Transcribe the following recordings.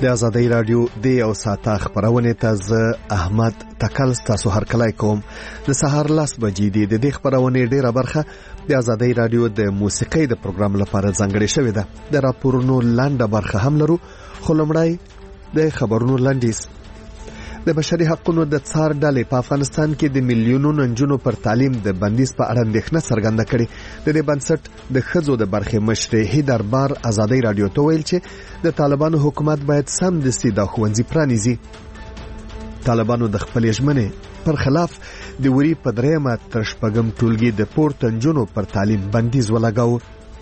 د آزادۍ رادیو د یو ساعته خبرونه ته زه احمد تکل تاسو هرکلی کوم. د سهار 10 بجې د دې خبرونه ډیره برخه د آزادۍ رادیو د موسیقۍ د پروګرام لپاره ځانګړې شوې ده. د راپورونو لنډه برخه هم لرو، خو لومړی د خبرونو لنډیز. د بشري حقوقو د څار ډلې په افغانستان کې د میلیونونو نجونو پر تعلیم د بندیز په اړه اندېښنه څرګنده کړې. د دې بنسټ د ښځو د برخې مشر هیدر بار آزادۍ رادیو ته ویل چې د طالبانو حکومت باید سمدستي د ښوونځي پرانیزي. طالبانو د خپلې ژمنې پر خلاف د وري په 3 تر 6 ټولګي د پورته نجونو پر تعلیم بندیز ولګاوه.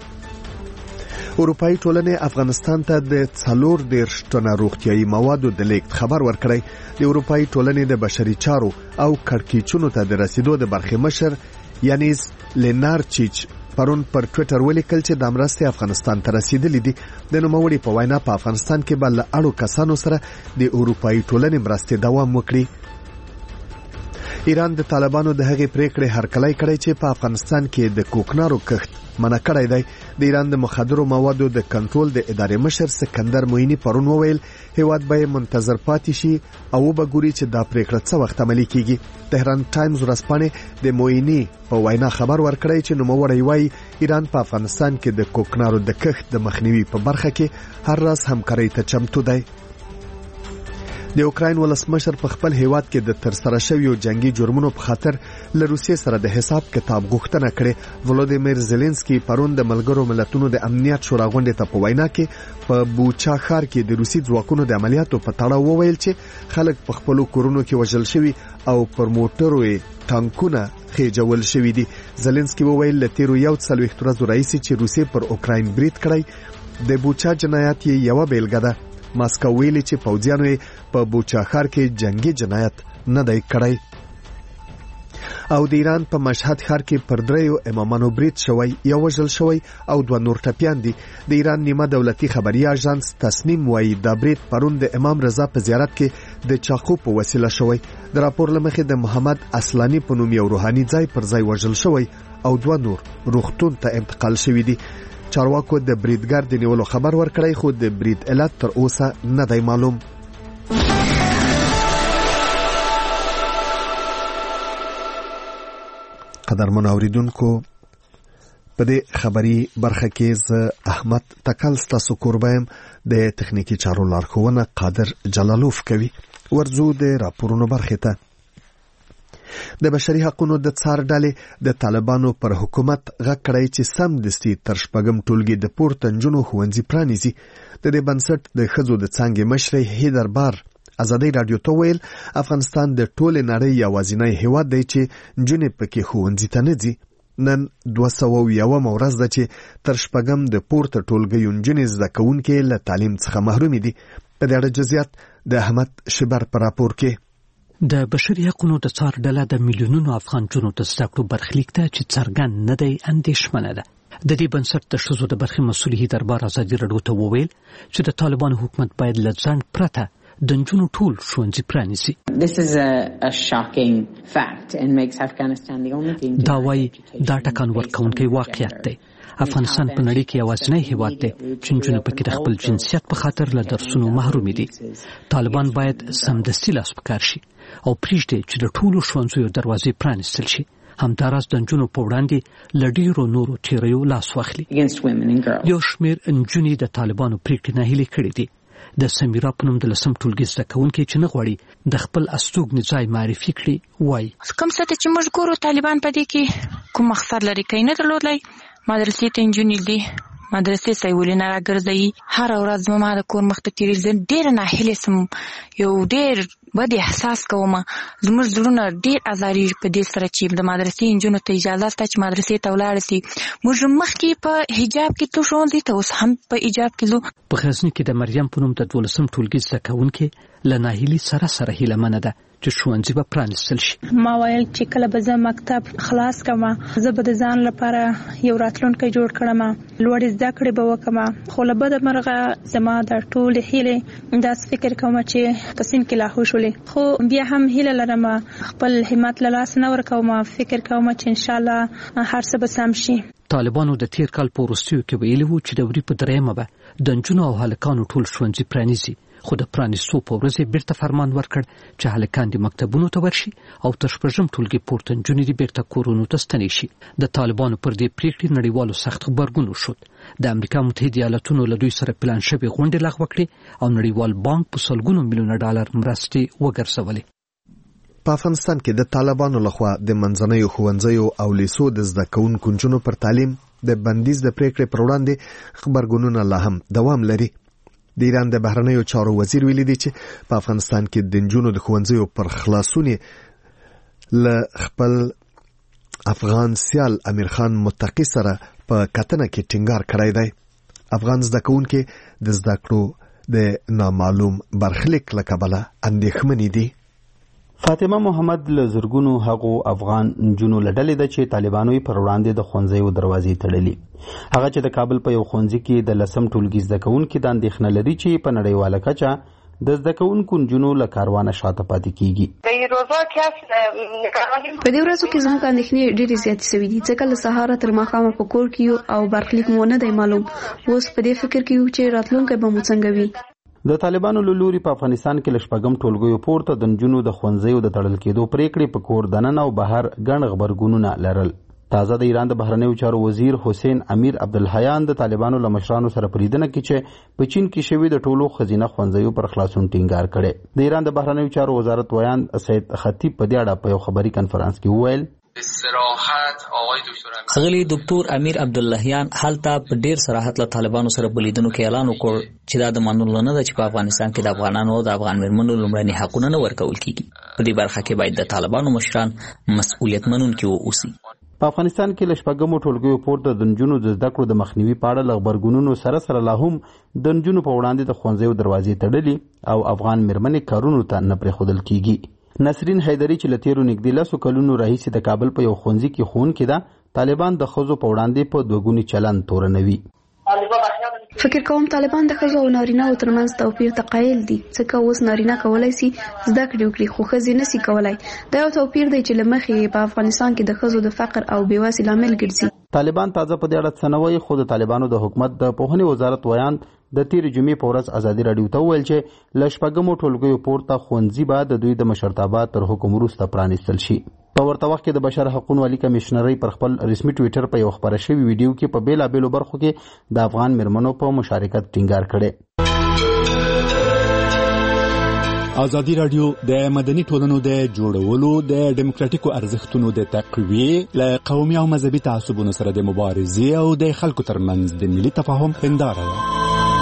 اروپایي ټولنې افغانستان ته د 40 ټنه روغتیايي موادو د لیږد خبر ورکړی. د اروپایي ټولنې د بشري چارو او کړکېچونو ته د رسیدو د برخې مشر یانیز لینارچیچ پرون پر ټویټر ولیکل چې د مرستې افغانستان ته رسیدلې دي. د نوموړي په وینا په افغانستان کې بل اړو کسانو سره د اروپایي ټولنې مرستې دوام وکړي. ایران د طالبانو د هغې پریکړې هرکلی کړی چې په افغانستان کې د کوکنارو کښت منع کړی دی. د ایران د مخدرو موادو د کنټرول د ادارې مشر سکندر موینی پرون وویل هیواد به منتظر پاتې شي او به ګوري چې دا پریکړه څه وخت عملي کیږي. تهران ټایمز ورځپاڼې د موینی په وینا خبر ورکړی چې نوموړی وایي ایران په افغانستان کې د کوکنارو د کښت د مخنیوي په برخه کې هر راز همکارۍ ته چمتو دی. د اوکراین ولسمشر په خپل هیواد کې د ترسره شویو جنگي جرمونو په خاطر له روسیې سره د حساب کتاب غوښتنه کړې. ولودیمیر زيلنسکي پرون د ملګرو ملتونو د امنیت شورا غونډې ته په وینا کې په بوچا ښار کې د روسي ځواکونو د عملیاتو په تړاو وویل چې خلک په خپل کورونو کې وژل شوي او پر موټرو ټانکونه خېجول شوي دي. زيلنسکي وویل له تیرو 140 ورځو راهیسې چې روسي پر اوکراین برید کړی د بوچا جنایت یو بیلګه ده. ماسکو ویلي چې پوځیانو په بوچا ښار کې جنگي جنایت نه دی کړی. او د ایران په مشهد ښار کې پر 3 امامانو برید شوی، یو وژل شوی او 2 نور ټپیان دي. د ایران نیمه دولتي خبري اژانس تصنیم وایي دا برید پرون د امام رضا په زیارت کې د چاقو په وسیله شوی. د راپور لمخې د محمد اصلاني په نوم یو روحاني ځای پر ځای وژل شوی او 2 نور روغتون ته انتقال شوی دي. چارواکو د بریدګر د نیولو خبر ورکړی، خو د برید علت تر اوسه نه دی معلوم. قدرمن اوریدونکو، په دې خبري برخه کې زه احمد تکل تاسو کوربم، د تخنیکی چارو لارښوونه قادر جلالوف کوي. ورزو د راپورونو برخه ته. د بشري حقوقو د څار ډلې د طالبانو پر حکومت غږ کړی چې سمدستي تر 6 ټولګي د پورته نجونو ښوونځي پرانیزي. د دې بنسټ د ښځو د څانګې مشر هیدر بار آزادۍ رادیو ته ویل افغانستان د ټولې نړۍ یوازینی هیواد دی چې نجونې پکې ښوونځي ته نه ځي. نن 201 ورځ ده چې تر 6 د پورته ټولګي نجونې زده کوونکې له تعلیم څخه محرومې دي. په دې اړه جزئیات د احمد شبر په راپور کې. د بشري حقوقو د څار ډله د میلیونونو افغان جنونو د زده کړو برخلیک ته چې څرګند نه دی اندېښمنه ده. د دې بنسټ د ښځو د برخې مسؤل هیدر بار آزادۍ رادیو ته وویل چې د طالبانو حکومت باید له ځنډ پرته د نجونو ټول ښوونځي پرانیزي. دا وایي دا ټکان ورکوونکی واقعیت دی. افغانستان په نړۍ کې یوازینی هیواد دی چې نجونې پکې د خپل جنسیت په خاطر له درسونو محرومې دي. طالبان باید سمدستي لاس په کار شي او پریږدي چې د ټولو ښوونځیو دروازې پرانیستل شي. همداراز د نجونو په وړاندې له ډېرو نورو تیریو لاس واخلي. یو شمېر نجونې د طالبانو پریکړې ناهیلې کړې دي. د سمیرا په نوم د 10 ټولګي زده کوونکې چې نه غواړي د خپل استوګنې ځای معرفي کړي وایي کوم څه چې موږ ګورو طالبان په دې کې کوم مقصد لري کوي نه درلودلی. مدرسې ته نجونې دي، مدرسې سیولې نه راګرځي. هر ورځ زما د کور مخ ته تېرېږي. ډېره ناهیلې سم، یو ډېر بد احساس کوم. زموږ زړونه ډېر ازاریږي په دې سره چې د مدرسې نجونو ته اجازه شته چې مدرسې ته ولاړ شي. موږ مخکې په حجاب کې تلو ښوونځي ته، اوس هم په حجاب کې تلو. په غزني کې د مریم په نوم د 12 ټولګي زده کوونکې له ناهیلي سره هیله ده چې ښوونځي به پرانیستل شي. ما ویل چې کله به زه مکتب خلاص کړم زه به د ځان لپاره یو راتلونکی جوړ کړم، لوړې زده کړې به وکړم. خو له بده مرغه زما د ټولې هیلې داسې فکر کوم چې په سین کې لاهو شولې. خو بیا هم هیله لرم خپل همت له لاسه نه ورکوم. فکر کوم چې ان شاء الله هر څه به سم شي. طالبانو د تیر کال په وروستیو کې ویلي وو چې د وري په 3 به د نجونو او هلکانو ټول ښوونځي پرانیزي، خو د پرانیستو په ورځ بیرته فرمان ورکړ چې هلکان د مکتبونو ته ورشي او تر شپږم ټولګي پورته نجونې دې بیرته کورونو ته ستنې شي. د طالبانو پر دې پریکړې نړیوالو سخت غبرګون وشود. د امریکا متحده ایالاتونو له دوی سره پلان شوې غونډې لغوه کړې او نړیوال بانک په سلګونو میلیونه ډالر مرستې وګرځولې. په افغانستان کې د طالبانو لخوا د منځنیو ښوونځیو او لیسو د زده کوونکو نجونو پر تعلیم د بندیز د پریکړې پر وړاندې خبرګونونه لا هم دوام لري. د ایران د بهرنیو چارو وزیر ویلي دی چې په افغانستان کې د نجونو د ښوونځیو پر خلاصون له خپل افغان سیال امیر خان متقی سره په کتنه کې ټینګار کړی دی. افغان زده کوونکي د زده کړو د نامعلوم برخلیک له کبله اندېښمنې دي. فاطمه محمد له زرګونو هغو افغان نجونو له ډلې ده چې طالبانو پر وړاندې د ښوونځیو دروازې تړلي. هغه چې د کابل په یو ښوونځي کې د 10م ټولګي زده کوونکي د اندېښنه لري چې په نړیواله کچه د زده کوونکو نجونو له کاروانه شاته پاتې کیږي. په دې ورځو کې زموږ اندېښنې ډېرې زیاتې شوې دي ځکه له سهاره تر ماښامه په کور کې یو او برخلیک مو نه دی معلوم. اوس په دې فکر کې یو چې راتلونکی به مو څنګه وي. د طالبانو له لوري په افغانستان کې له شپږم ټولګیو پورته د نجونو د ښوونځیو د تړل کېدو پریکړې په کور دننه او بهر ګڼ غبرګونونه لرل. تازه د ایران د بهرنیو چارو وزیر حسین امیر عبدالحیان د طالبانو له مشرانو سره په لیدنه کې چې په چین کې شوي د ټولو ښځینه ښوونځیو پر خلاصون ټینګار کړی. د ایران د بهرنیو چارو وزارت ویان سید خطیب په دې اړه په یو خبري کنفرانس کې وویل ښاغلي ډاکټر امیر عبداللهیان هلته په ډیر صراحت له طالبانو سره بلیدونو کې اعلان وکړ چې دا د منلو نه ده چې په افغانستان کې د افغانانو او د افغان میرمنو لومړني حقونه نه ورکول کیږي. په دې برخه کې باید د طالبانو مشران مسؤلیت منونکي واوسي. په افغانستان کې له شپږمو ټولګیو پورته د نجونو د زده کړو د مخنیوي په اړه له غبرګونونو سره لا هم د نجونو په وړاندې د ښوونځیو دروازې تړلي او افغان میرمنې کارونو ته نه پرېښودل کیږي. نسرین حیدری چې له تیرو نږدې 10 کلونو راهیسې د کابل په یو ښوونځي کې ښوونکې ده، طالبان د ښځو په وړاندې په دوګوني چلند تورنوي. فکر کوم طالبان د ښځو او نارینه‌و ترمنځ توپیر ته قایل دي ځکه اوس نارینه کولی شي زده کړې وکړي خو ښځې نشي کولی. دا یو توپیر دی چې له مخې په افغانستان کې د ښځو د فقر او بېوسۍ لامل ګرځي. طالبان تازه په دې اړه څه نه وایي، خو د طالبانو د حکومت د پوهنې وزارت ویان د تیر جمعې په ورځ ازادي راډیو ته وویل چې له شپږمو ټولګیو پورته ښوونځي به د دوی د مشرتابه تر حکم وروسته پرانیستل شي. په ورته وخت کې د بشر حقوقو عالی کمشنرۍ پر خپل رسمي ټویټر په یو خبره شوی ویډیو کې په بیلابېلو برخو کې د افغان میرمنو په مشارکت ټینګار کړی. ازادي راډیو د مدني ټولنو د جوړولو د ډیموکراتیکو ارزښتونو د تقویې له قومي او مذهبي تعصبونو سره د مبارزې او د خلکو ترمنځ د ملي تفاهم هنداره ده.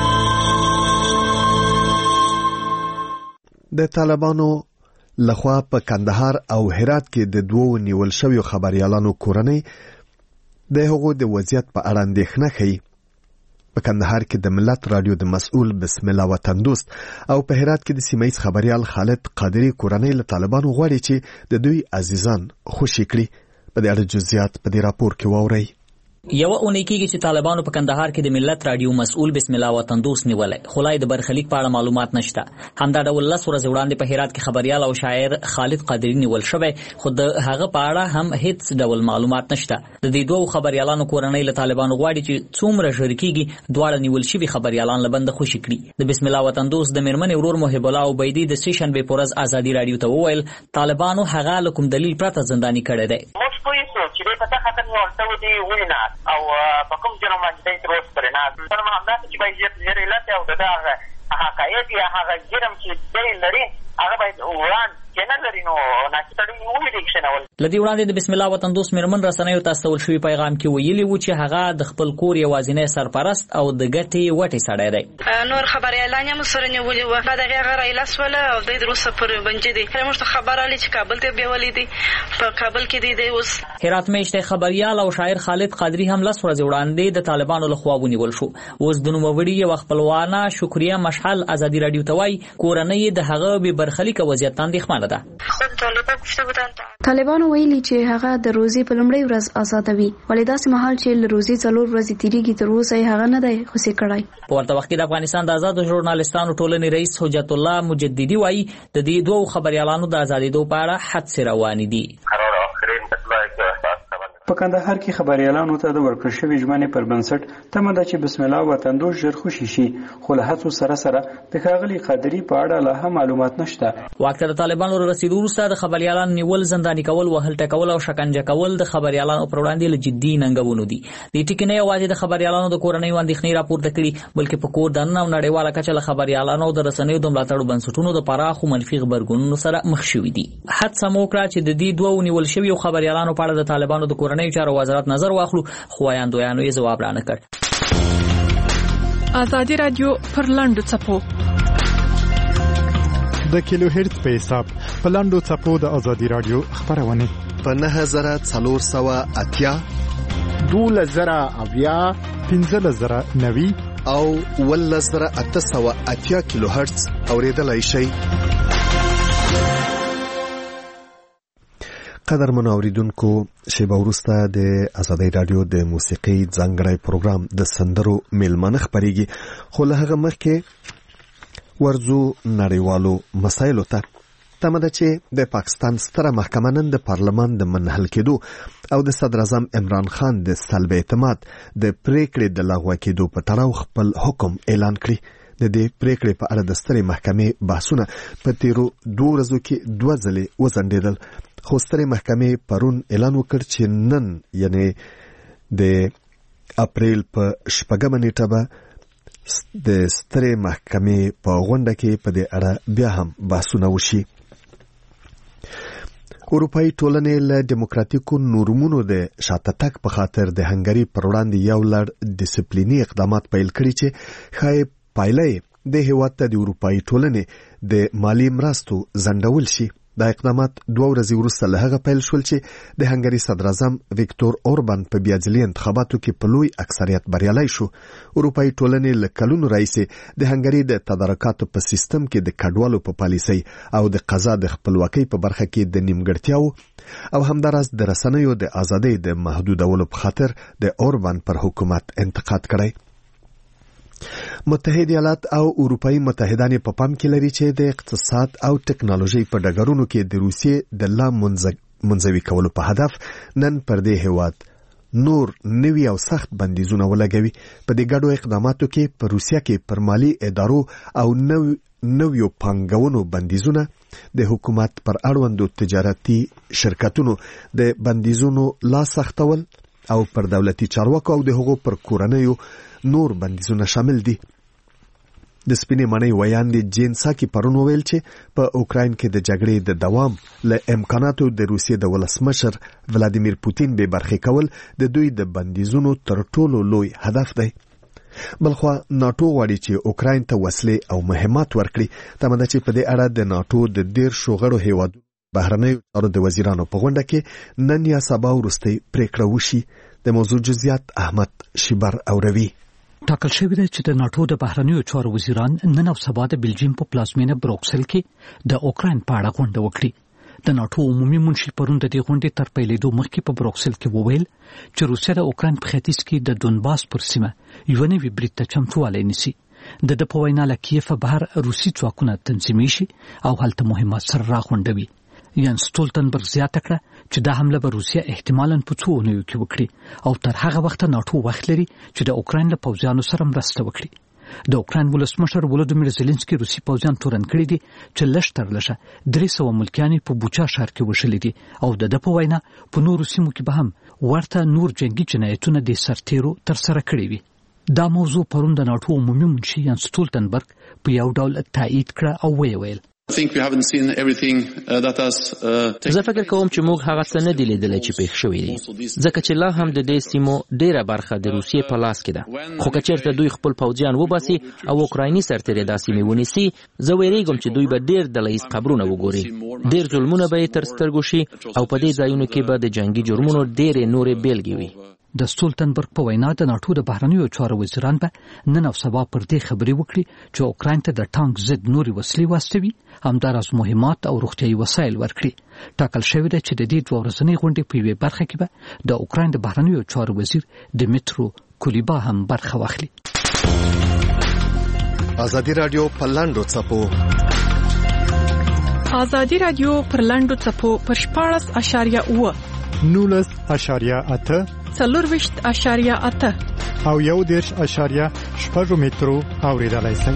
د طالبانو لخوا په کندهار او هرات کې د دوو نیول شویو خبريالانو کورنۍ د هغو د وضعیت په اړه اندېښنه ښیي. په کندهار کې د ملت رادیو د مسؤل بسم الله وطن دوست او په هرات کې د سیمه‌یز خبريال خالد قادری کورنۍ له طالبانو غواړي چې د دوی عزیزان خوشي کړي. په دې اړه جزئیات په دې راپور کې واورئ. یو اونۍ کېږي چې طالبانو په کندهار کې د ملت رادیو مسؤل بسم الله وطن دوست نیولای، خو لا د برخلیک په اړه معلومات نشته. همدا ډول 10 ورځې وړاندې په هرات کې خبريال او شاعر خالد قادری نیول شوی، خو د هغه په اړه هم هیڅ ډول معلومات نشته. د دې دوه خبريالانو کورنۍ له طالبانو غواړي چې څومره ژر کېږي دواړه نیول شوي خبريالان له بند خوشي کړي. د بسم الله وطن دوست د میرمنې ورور محب الله عبیدی د سټیشن به پورز ازادي رادیو ته وویل طالبانو هغه له کوم دلیل پرته زنداني کړی دی. او په کوم جرم باندې تر اوسه پرې نه تر ما همدا چې باید یې لته او دا حقایق یا هغه جرم چې دی لري هغه باید وړاندې نه لري نو ناشتړي وې ډیکشنول. لدی وړاندې د بسم الله وطن دوست میرمن رسنیو ته استول شوی پیغام کې ویلي و چې هغه د خپل کور یوازینی سرپرست او د ګټې وټې سړی دی. نور خبريالان هم سره نیولي و بعد هغه رایلاس ولا او د روسه پر بنجې دي موږ خبر علي چې کابل ته بیولې دي په کابل کې دی اوس. هرات میشته خبريال او شاعر خالد قادری هم 10 ورځې وړاندې د طالبانو له خوا ونیول شو. اوس د نوموړي یو خپلوانه شکریا مشعل ازادي رادیو ته وایي کورنۍ د هغه به برخلیک وضعیت اندېښمنه ده. طالبانو ویلي چې هغه د روزي په لومړۍ ورځ آزادوي، ولې داسې مهال چې له روزي 4 ورځې تیریږي تر اوسه هغه نه دی خوشي کړی. په ورته وخت کې د افغانستان د آزادو ژورنالستانو ټولنې رئیس حجت الله مجددي وایي د دې دوه خبريالانو د آزادېدو په اړه حادثې روانې دي. په کندهار کې خبريالانو ته د ورکړل شوې ژمنې پر بنسټ تمه ده چې بسم الله وطندوس ژر خوشي شي، خو له هڅو سره د ښاغلي قادري په اړه لا هم معلومات نشته. واک ته د طالبانو رسیدو وروسته د خبريالانو نیول، زنداني کول، وهل ټکول او شکنجه کول د خبريالانو پر وړاندې له جدي ننګونو دي. د ټکی نه یوازې د خبريالانو د کورنۍ اندېښنې راپورته کړي، بلکې په کور دننه او نړیواله کچه له خبريالانو د رسنیو د ملاتړو بنسټونو د پراخو منفي غبرګونونو سره مخ شوي دي. هڅه مو وکړه چې د دې دوو نیول شویو خبريالانو په اړه د طالبانو د کورنۍ چارو وزارت نظر واخلو، خو ویاندویانو یې ځواب رانه کړ. ازادي رادیو پر لاندو څپو د کیلو هرتز په حساب په لاندو څپو د ازادي رادیو خبرونه په 9480 12090 15090 او 11880 کیلو هرتز اوریدلای شئ. قدر منوریدونکو، شیبه وروسته د ازادي رادیو د موسیقي ځانګړی پروګرام د سندرو میلمانه خبريږي، خو له هغه مخکې ورځو نړیوالو مسایلو ته. تمه ده چې د پاکستان ستره محکمه نن د پارلمان د منحل کېدو او د صدر اعظم عمران خان د سلب اعتماد د پریکړې د لغوه کېدو په تړاو خپل حکم اعلان کړي. د دې پریکړې په اړه د سترې محکمې بحثونه په تیرو 2 ورځو کې 2 ځلې وځنډېدل، خو سترې محکمې پرون اعلان وکړ چې نن یعنی د اپریل په 4 نیټه به د سترې محکمې په غونډه کې په دې اړه بیا هم بحثونه وشي. اروپایي ټولنې له دیموکراتیکو نورمونو د شاته تګ په خاطر د هنګري پر وړاندې یو لړ ډیسپلینی اقدامات پیل کړي چې ښایي پایله د هیواد ته د اروپایي ټولنې د مالی مرستو ځنډول شي. دا اقدامات 2 ورځې وروسته له هغه پیل شول چې د هنګري صدر اعظم ویکتور اوربان په بیا ځلي انتخاباتو کې په لوی اکثریت بریالی شو. اروپایي ټولنې له کلونو راهیسې د هنګري د تدارکاتو په سیستم کې د کډوالو په پالیسۍ او د قضا د خپلواکۍ په برخه کې د نیمګړتیاو او همداراز د رسنیو د ازادۍ د محدودولو په خاطر د اوربان پر حکومت انتقاد کړی. متحده ایالات او اروپایي متحدان په پام کې لري چې د اقتصاد او ټکنالوژي په ډګرونو کې د روسیې د لا منزوي کولو په هدف نن پر دې هیواد نور نوي او سخت بندیزونه ولګوي. په دې ګډو اقداماتو کې په روسیه کې پر مالی ادارو او نویو پانګونو بندیزونه، د حکومت پر اړوندو تجارتي شرکتونو د بندیزونو لا سختول او پر دولتي چارواکو او د هغو پر کورنیو نور بندیزونه شامل دي. د سپینې معنی ویاندې جین ساکی پرون وویل چې په اوکراین کې د جګړې د دوام له امکاناتو د روسیې د ولسمشر ولادیمیر پوتین به برخې کول د دوی د بندیزونو تر ټولو لوی هدف دی. بلخوا ناتو غواړي چې اوکراین ته وسلې او مهمات ورکړي. تمه ده چې په دې اړه د ناتو د 13 غړو هیوادونو بهرنیو چارو د وزیرانو په غونډه کې نن یا سبا وروستۍ پریکړه وشي. د موضوع جزئیات احمد شیبر اوروي. ټاکل شوی دی چې د ناتو د بهرنیو چارو وزیران نن او سبا د بلجیم په پلازمینه بروکسل کې د اوکراین په اړه غونډه وکړي. د ناتو عمومي منشي پرون د دې غونډې تر پیلېدو مخکې په بروکسل کې وویل چې روسیه د اوکراین په ختیځ کې د دونباس پر سیمه یو نوی برید ته چمتووالی نیسي. د په وینا له کیف بهر روسي ځواکونه تنظیمي شي او هلته مهمات سره راغونډوي. یان سټولتنبرګ زیاته کړه چې دا حمله به روسیه احتمالاً په 2 اونیو کې وکړي او تر هغه وخت ناتو وخت لري چې د اوکراین له پوځیانو سره مرسته وکړي. د اوکراین ولسمشر ولودیمیر زيلنسکي روسي پوځیان تورن کړي دي چې لشتر لشه 300 ملکیان په بوچا ښار کې وشلې دي او د په وینا په نورو سیمو کې به هم ورته نور جنگي جنایتونه د سرتیرو تر سره کړي وي. دا موضوع پرون د ناتو عمومي منشي یان سټولتنبرګ په یو ډول تایید کړه او ویل زه فکر کوم چې موږ هغه څه نه دی لیدلی چې پېښ شوي دي، ځکه چې لا هم د دې سیمو ډیره برخه د روسیې په لاس کې ده. خو که چېرته دوی خپل پوځیان وباسي او اوکرایني سرتیري دا سیمې ونیسي، زه ویریږم چې دوی به ډیر ډله ییز قبرونه وګوري، ډیر ظلمونه به یې تر سترګو شي او په دې ځایونو کې به د جنګي جرمونو ډیرې نورې بیلګې وي. د سټولتنبرګ په وینا د ناتو د بهرنیو چارو وزیران به نن او سبا پر دې خبرې وکړي چې اوکراین ته د ټانک ضد نوري وسلې واستوي، همداراز مهمات او روغتیايي وسایل ورکړي. ټاکل شوی دی چې د دې 2 ورځنۍ غونډې په یوه برخه کې به د اوکراین د بهرنیو چارو وزیر دمیترو کولیبا هم برخه واخلي. ازادي رادیو پر لاندو څپو ازادي رادیو پر لاندو څپو پر 14.9 19.8 40.8 او 1.6 مترو اوریدلای شئ.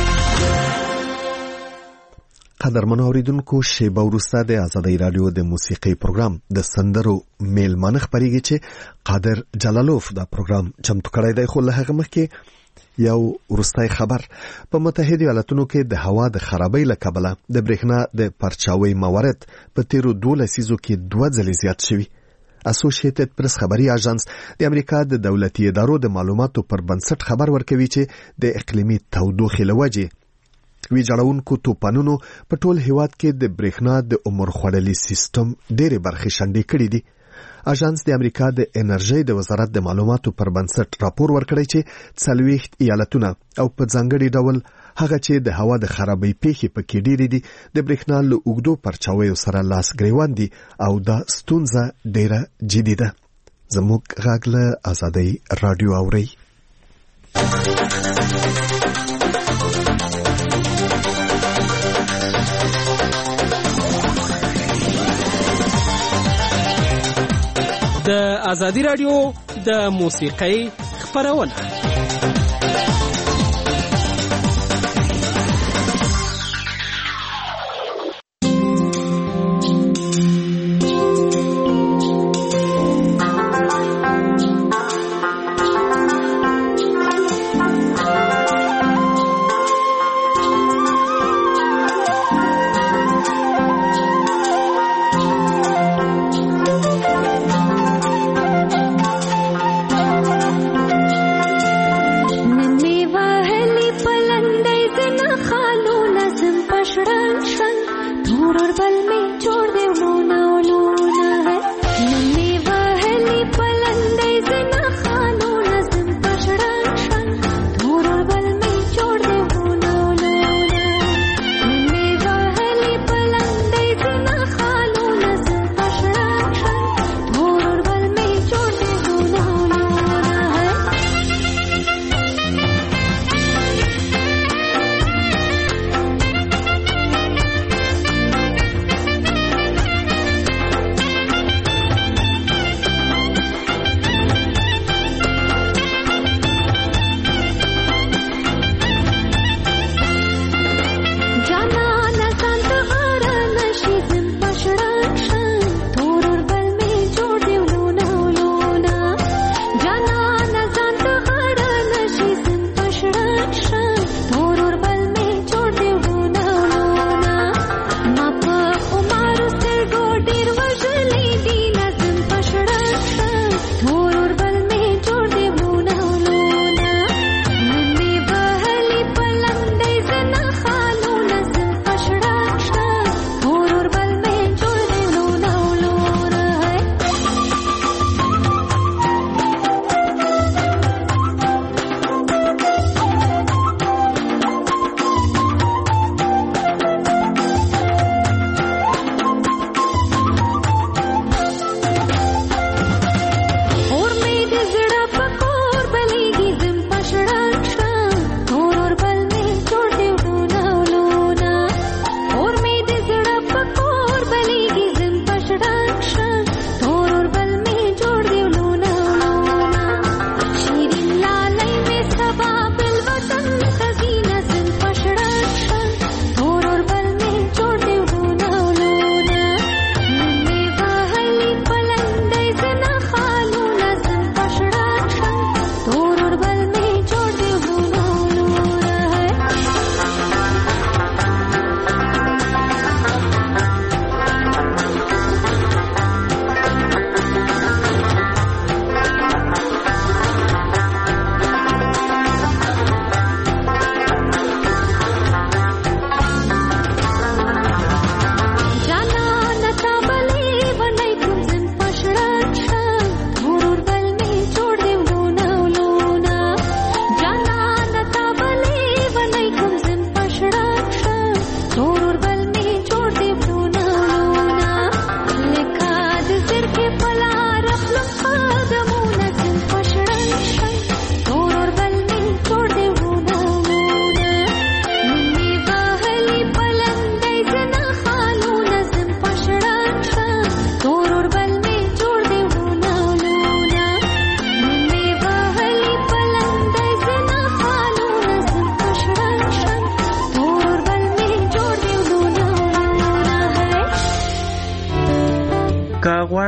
قدرمن اوریدونکو شیبه وروسته د آزادۍ رادیو د موسیقي پروګرام د سندرو میلمانه خبرېږي چې قادر جلالوف دا پروګرام چمتو کړی دی. خو له هغه مخکې یو وروستی خبر. په متحده ایالاتونو کې د هوا د خرابۍ له کبله د برېښنا د پرچاوۍ موارد په تیرو 2 لسیزو کې 2 ځلې زیات شوي. اسوسییټډ پریس خبري اژانس د امریکا د دولتي ادارو د معلوماتو پر بنسټ خبر ورکوي چې د اقلیمي تودوخې له وجې ویجاړونکو توپانونو په ټول هیواد کې د برېښنا د عمر خوړلي سیستم ډېرې برخې شنډې کړې دي. اژانس د امریکا د انرژۍ د وزارت د معلوماتو پر بنسټ راپور ورکړی چې 40 ایالتونه او په ځانګړي ډول هغه چې د هوا د خرابۍ پیښې پکې ډېرې دي د برېښنا له اوږدو پرچاویو سره لاس ګریوان دي او دا ستونزه ډېره جدي ده. زموږ غږ له آزادۍ رادیو اورئ. د آزادۍ رادیو د موسیقۍ خبرونه.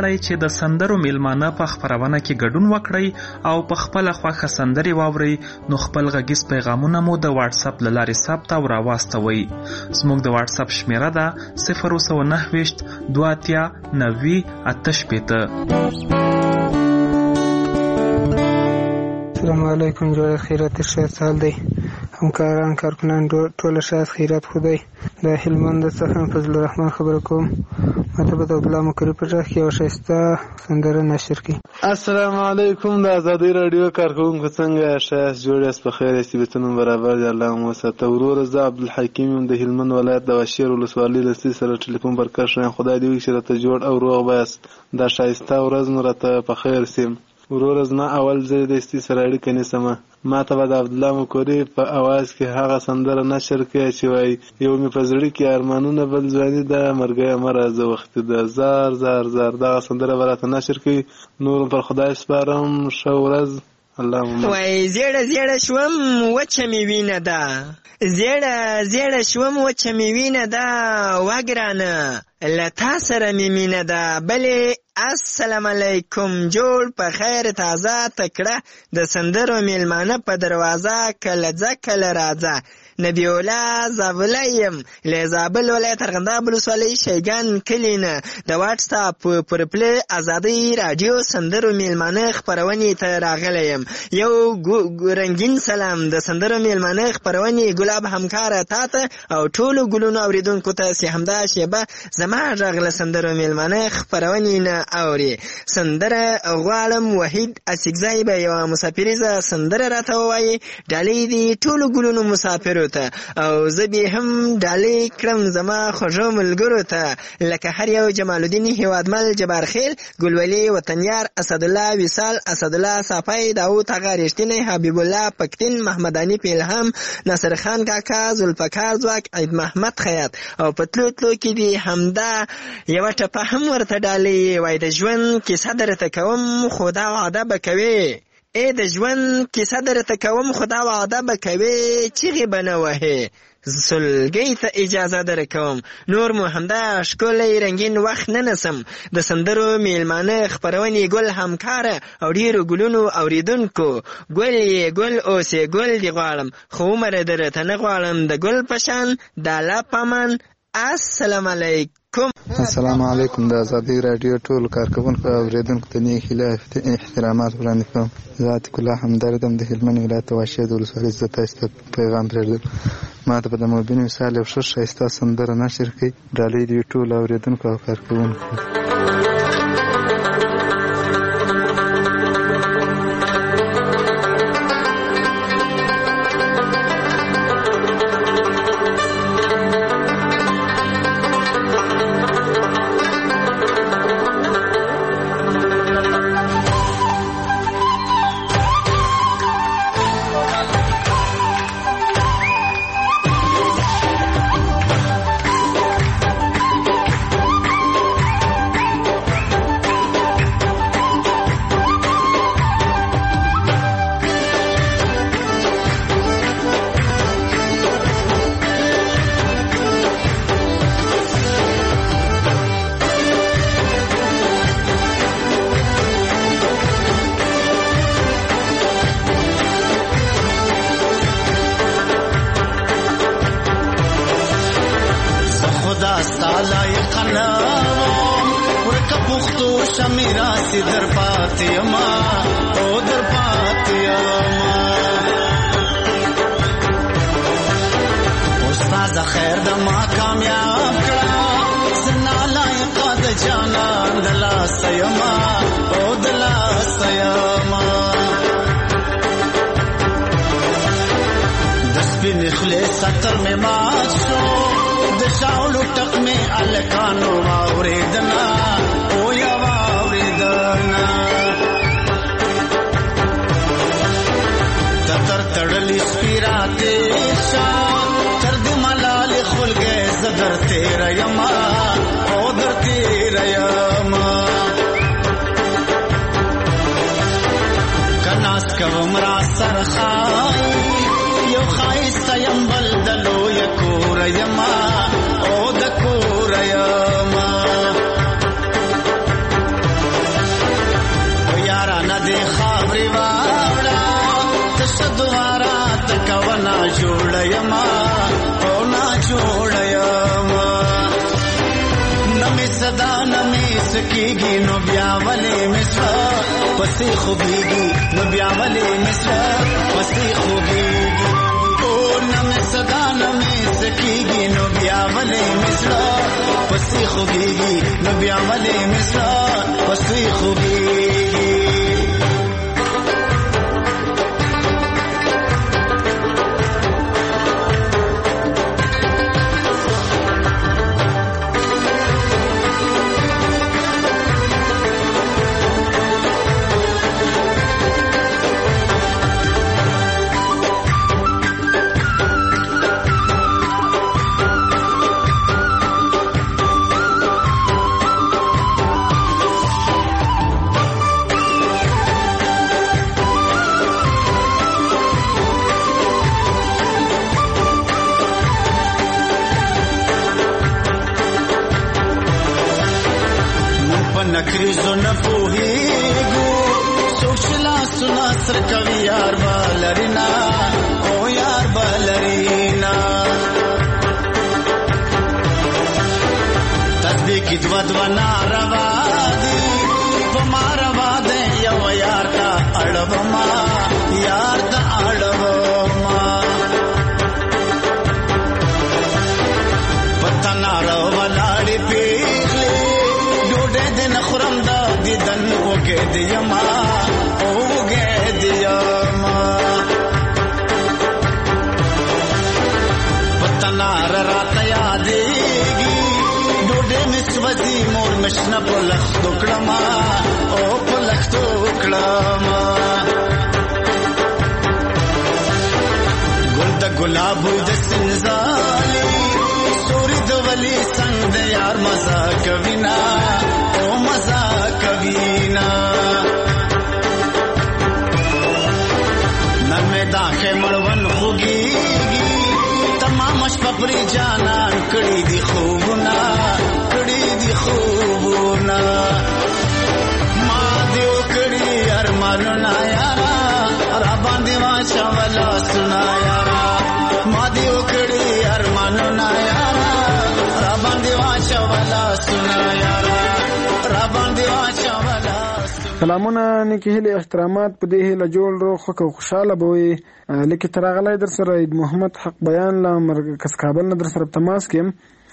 لاړئ چې د سندرو میلمانه په خپرونه کې ګډون وکړئ او په خپله خوښه سندرې واورئ، نو خپل غږیز پیغامونه مو د واتس اپ له لارې ثبت او راواستوئ. زموږ د واتس اپ شمیره ده 029 28 90 88. السلام علیکم. جوړ خیرات ښه سال دی. همکاران کارکنان ټول ښه خیرات خدای. د هلمند څخه فضل الرحمن خبرې کوم. ماته به د عبدالله مکري په غږ کې یوه ښایسته سندره نشر کړي. السلام علیکم. د ازادۍ راډیو کارکوونکو څنګه ښایست جوړ یاست؟ په خیر یاست؟ بیتونه برابر دی؟ الله مو وساته. ورور زه عبدالحکیم یم د هلمند ولایت د واشیر ولسوالۍ له سي سره ټلیفون پر کار شوم. خدای دې وکړي چې راته جوړ او روغ بایاست. دا ښایسته ورځ مو راته په خیر سیم. ورور زما اول ځل د استي سره اړیکه نیسمه. ما ته به د عبدالله مکري په اواز کې هغه سندره نشر کړي چې وایي یو مې په زړه کې ارمانونه بل ځواني ده مرګیه مه راځه وختي ده زار زار زار. دغه سندره به راته نشر کړي. نور پر خدای سپارم. ښه ورځ. الله مو وای زیړه زیړه شوم وچه مې وینه ده، زیړه زیړه شوم وچه مې وینه ده، وګرانه له تا سره مې مینه ده. بلې السلام علیکم. جوړ په خیر تازه تکړه د سندرو میلمانه په دروازه کله ځه کله راځه. نبی الله زابله یم له زابل ولایت ارغنداب ولسوالۍ شیګان کلي نه. د واټساپ پر پلی ازادۍ راډیو سندرو میلمانه خپرونې ته راغلی یم. یو رنګین سلام د سندرو میلمانه خپرونې ګلاب همکاره تا ته او ټولو ګلونو اوریدونکو ته چې همدا شیبه زما غږ له سندرو میلمانه خپرونې نه اوري. سندره غواړم وحید اسیګزی به یوه مسافریزه سندره راته ووایي. ډالۍ دي ټولو ګلونو مسافرو ته او زه به هم ډالۍ کړم زما خوږو ملګرو ته، لکه هر یو جمال الدین هیوادمل، جبار خیل، ګلولي، وطنیار، اسدالله وصال، اسدالله صافی، داود هغه رښتینی، حبیب الله پکتین، محمد انیف الهام، ناصر خان کاکا، ذوالفقار ځواک، عید محمد خیاط. او په تلو تلو کې دي همدا یوه ټپه هم ورته ډالۍ. وای د ژوند کیسه درته کوم خو دا وعده به کوې، د ژوند کیسه درته کوم خو دا وعده به کوې، چیغې به نه وهې، سلګۍ ته اجازه درکوم. نور مو همدا ښکلی رنګین وخت نه نسم. د سندرو میلمانه خپرونې ګل همکاره او ډیرو ګلونو اوریدونکو. ګل یې ګل اوسې ګل دې غواړم خو عمر درته نه غواړم د ګل په شان د الله پامان. السلام علیکم. السلام علیکم. د ازادۍ راډیو ټول کارکوونکو او اوریدونکو ته نیک هیله احترامات وړاندې کوم. زه عتیق الله همدردم د هلمند ولایت واشیر ولسوالۍ. زه تاسو ته پیغام پرېږدم. ما ته به د مبین وصال یو ښه ښایسته سندره نشر کړي. ډالۍ دې ټولو اوریدونکو او کارکوونکو. ګرانه دې خاورې واوړه تشه دواره تکونه جوړه یما او نا جوړه یما نمې صدا نمې سکیږي نو بیا ولې مصر پسې خوږیږي نو بیا ولې مصر پسې خوږیږي او نمې صدا نمې سکیږي نو بیا ولې مصر پسې خوږیږي نو بیا ولې مصر پسې خوږیږي نکریزو نپوهیگو سوچلا سنا سر کوي یار بالرینا او یار بالرینا تسبیح کی دو ناروا دی تمہارا دے یو یار تا اڑوما یار تا اڑوما پتہ نارو ولاڑی پیغلی دن خرم دا دیدن اوگے دیما پتنار رات یادیگی ڈوڈے مسوزی مور مشنا پلخت اکڑما او پلخت اکڑما گل دا گلابو دا سنزالی سوری دو ولی سنگ دا یار مزا کوینا مزا کبینا نرمے داخے مڑون خوگیگی تمام شپری جانان کڑی دی خوبنا ماں دیو کڑی ارمانونا یارا رابان دیوان شاولا سنا یارا ماں دیو کڑی ارمانونا یارا رابان دیوان شاولا سنا یارا سلامونه نیکی هیله احترامات په دې هیله جوړ روغ او خوشاله بوي لیکي ترغلای در سره عید محمد حق بیان لا مرکز کابل نه در سره تماس کیم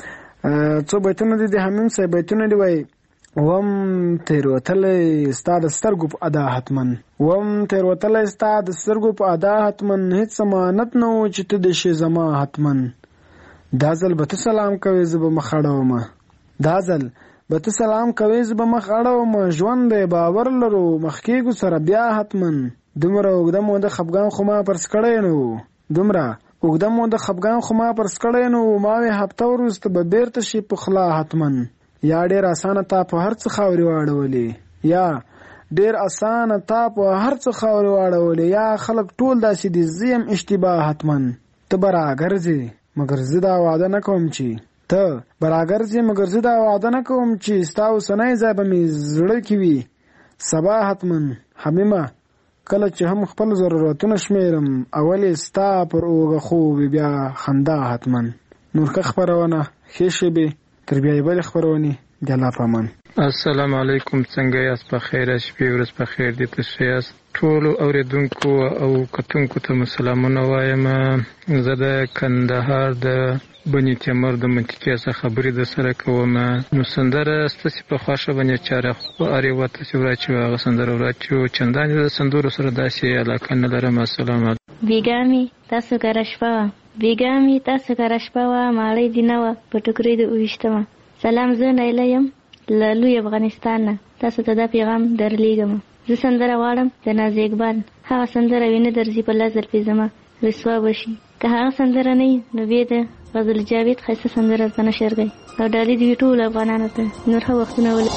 څو بیتونه دي د همیم سه بیتونه دی وای وم تیروتلې استاد سترګو په ادا حتمن وم تیروتلې استاد سترګو په ادا حتمن هیڅ ضمانت نه و چې ته د شي زما حتمن دازل به سلام کوي زب مخړو ما دازل به ته سلام کوي زب مخ اړو ما ژوند دی باور لرو مخکېګو سره بیا حتمن دومره وګدم د خفګان خو ما پرس کړی نو دومره وګدم د خفګان خو ما پرس کړی نو ما وی هفته وروسته به بیرته شي په خلا حتمن یا ډیر اسانه تا په هر څه خاوري واړولې یا ډیر اسانه تا په هر څه خاوري واړولې یا خلک ټول داسې دي زیم اشتباه حتمن ته براګرځي مگر زدا وعده نکوم چې ته براګرځي مگر زدا وعده نکوم چې ستاو سنای زابه می زړه کی وي سبا حتمن حمیمه کله چې هم خپل ضرورتونه شمیرم اولی ستا پر اوغه خو بیا خندا حتمن نور که خبرونه خېشه به تر بیا بل خبرونه د الله پامان. السلام علیکم، څنګه یاست؟ په خیر شپې ورځ په خیر دي. تاسو یاست؟ ټول اوریدونکو او کتونکو ته سلامونه وایم. زه د کندهار د بني تیمور د منطقې څخه خبرې د سره کوم. نو سندره ستاسو په خواشه باندې چاره خو اړ وته چې ورچو هغه سندره ورچو چندان د سندورو سره داسې علاقه نه لرم. السلام علیکم. بیګامي تاسو کرشپا بیګامي تاسو کرشپا ماړی دینه په ټکرې د اوښتما. سلام، زه نیله یم له لوی افغانستان نه. تاسو ته دا پیغام درلیږم. زه سندره غواړم د ناز اقبال. هغه سندره وینه درځي په لاس درپې زما رسوا بشي. که هغه سندره نه نو بیا د غزل جاوید ښایسته سندره ته نشر کړئ او ډالۍ دوی ټول افغانانو ته. نور ښه وختونه ولرئ.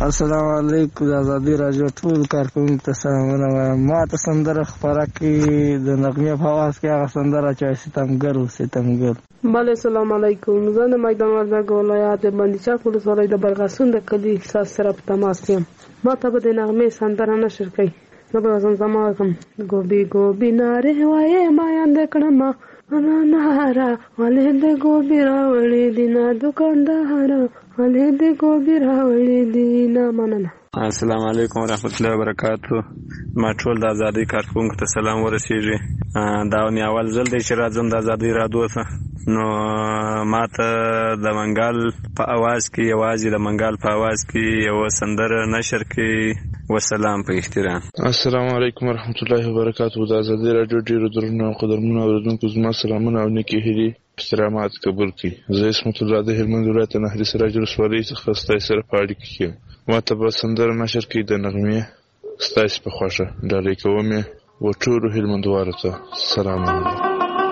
السلام علیکم. د ازادي راډیو ټول کارکونکو ته سلامونه وایم. ما ته سندره خپاره کړي د نغمې په اواز کې هغه سندره چې ستمګر و ستمګر. بله السلام علیکم. زه د میدان وردګ ولایت د بندیچک ولسوالۍ د برغاسون د کلي ساس سره په تماس یم. ما ته به د نغمې سندره نشر کړئ. زه به زمزمه وکړم. ګوبي ګوبي نارې وایې ما یاند کړم نهاره ولې د ګوبي راوړې دي نه دوکانداره ولې د ګوبي راوړې دي نه. مننه. السلام علیکم ورحمت الله وبرکاتو. ما ټول د ازادۍ کارکونکو ته سلام ورسیږي. دا اول ځل دی چې راځم د ازادۍ راډیو ته. نو ما ته د منګال په اواز کې یوازې د منګال په اواز کې یو سندره نشر کړي. والسلام په احترام. السلام علیکم ورحمت الله وبرکاتو. د ازادۍ راډیو ډیرو درنو او قدرمنو اوریدونکو زما سلامونه او نیکې هیلې احترامات قبول کړي. زه اسمت الله د هلمند ولایت نهري سراج ولسوالۍ څخه ستاسو سره په اړیکه کې یم. ما ته به سندره نشر کړي د نغمې ستاسو په خوښه. ډالۍ کوم یې و ټولو هلمندوالو ته. سلام علیکم.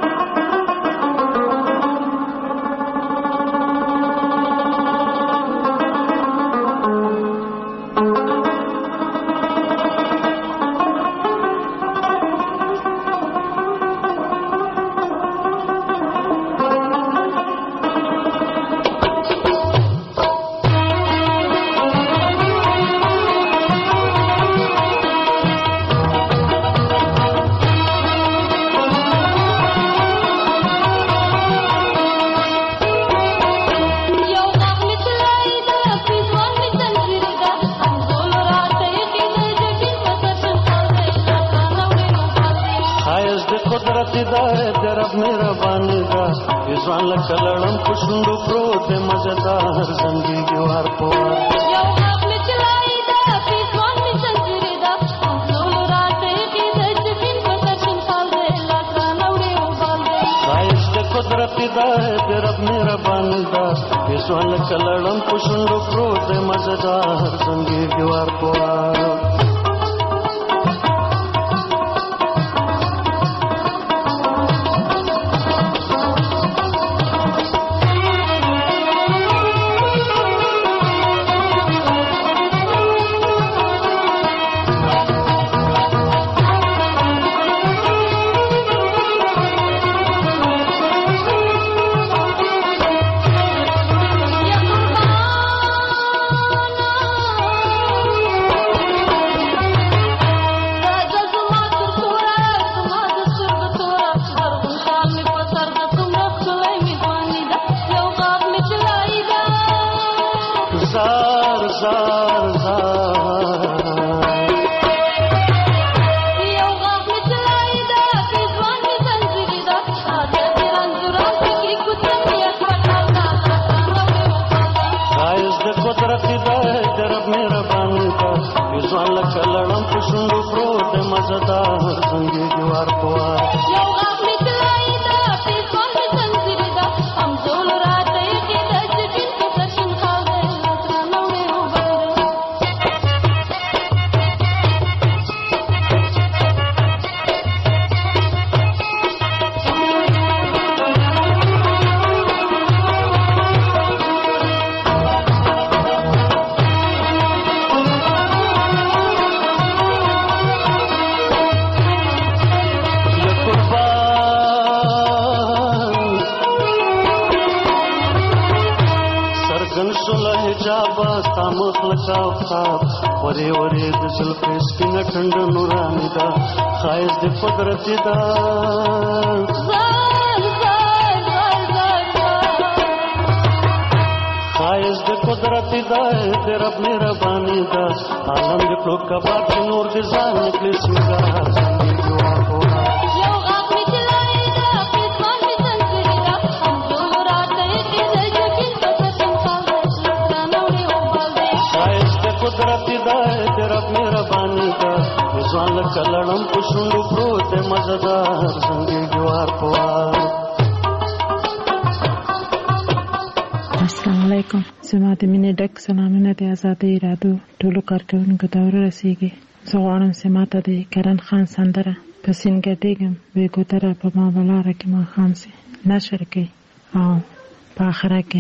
السلام علیکم. زما د مینې ډک سلامونه د ازادۍ راډیو ټولو کارکونکو ته ورسیږي. زه غواړم چې ماته د کرن خان سندره په سینګټېږم وی ګوتره په ما بلاره کې ما خام سي نشر کړي او په آخره کې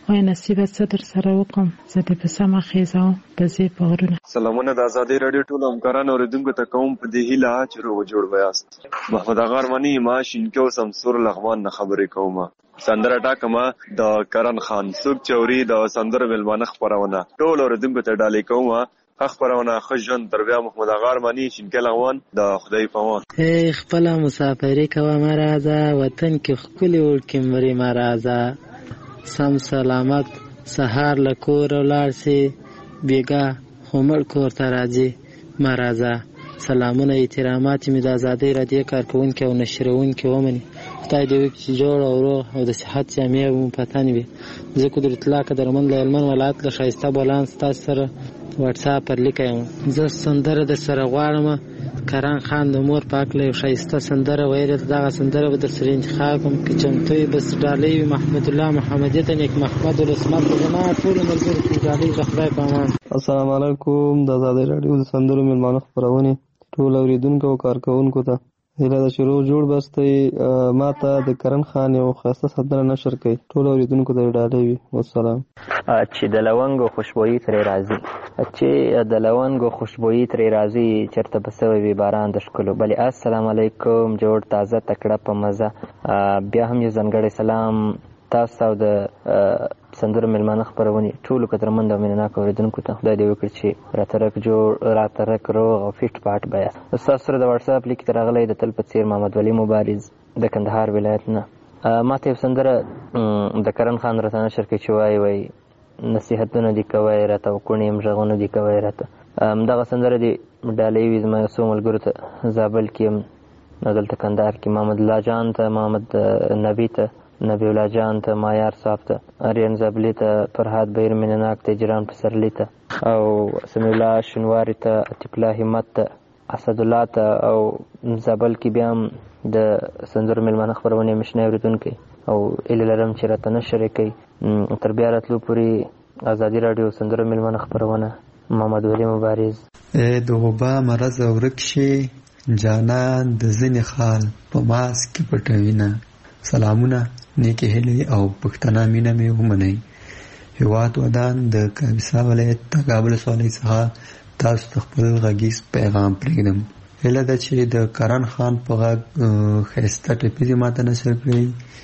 وای نصیب څه در سره وکم زه دې په سمه خیزه وم په زی په غرونه. سلامونه د ازادي رادیو ټول همکارانو اوریدونکو ته کوم په دې هیله چې روغ جوړ بیاست. محمد اغا ارماني ما شینکو سمسور لغمان نه خبرې کوم. سندره ټاکما د کرن خان سوق چوري د سندره ملمانه خبرونه ټول اوریدونکو ته ډالې کوم. خبرونه خجن تر بیا محمد اغا ارماني شینکو لغمان د خدای پامان. خپل مسافرې کوه مرزه وطن کې خپل ورکې مري مرزه سم سلامت سهار لکور ولار سي بیګا همړ کور ته راځي مرزه. سلامونه احترامات می د ازادي رادیو کارکونکو او نشرونکو ومني. خدای دې وکړي جوړ او روغ او د صحت جامع مو پاتې وي. زه قدرت الله قدرمن لهلمن ولایت له شایسته بولانس تاسو سره واتس اپ پر لیکم. زه سندره د سره غواړم کران خان د مور پاک له شایسته سندره ویل دغه سندره به د سره انتخاب کوم چې چمتوي بس ډالۍ محمد الله محمدیت نیک محمد الاسمت زما ټول ملګری چې ډالۍ د خدای په امان. السلام علیکم د ازادي رادیو د سندرو ملمانه خبرونه ټول اوریدونکو او کارکونکو ته هیله ده چې روغ جوړ بستئ. ما ته د کرن خان یو ښایسته سندره نشر کړئ ټول اوریدونکو ته ډالۍ وي. والسلام. چې د لونګو خوشبويي ترې راځي چرته به سوی وي باران د ښکلو بلې. السلام علیکم جوړ تازه تکړه په مزه. بیا هم یو ځانګړی سلام تاسو او د سندرو ملمانه خبرونې ټولو قدرمند او مینهناکو اوریدونکو ته. خدای دې وکړي چې راترک روغ او فټ پاټ بیاست. ستاسو سره د واتس اپ لیک راغلی د تل په څیر محمد ولی مبارز د کندهار ولایت نه. ما ته یو سندره د کرن خان راته نشر کړي چې وایي نصیحتونه دي کوی راته او کوڼ یم غږونه دي کوی راته. دغه سندره دې ډالۍ وي زما یو څو ملګرو ته. زابل کې یم دلته کندهار کې محمد الله جان ته محمد نبي ته نبی الله جان ته مایار صاحب ته اریان زابلی ته فرهاد بیر مینناک ته جران پسرلی ته او سمی الله شنواری ته عتیق الله همت ته اسد الله ته او زابل کې بیا هم د سندرو ملمانه خبرونه مشنه اوریدونکي او اله لرم چې راته نشر کوي. تر بیا راتلو پورې ازادي رادیو سندرو ملمانه خبرونه محمد ولی مبارز. د غبا مرز ورک شي جانان د ځنې خال په ماس کې پټوینه. سلامونه نیکی هیلې او پښتنه مینه مې ومنئ. هیواد ودان د کاپیسا ولایت تګابل سوالۍ څخه تاسو ته خپل غږیز پیغام پرېږدم. هیله ده چې د کرن خان په غږ ښایسته ټپیزې ماته نشر کړئ.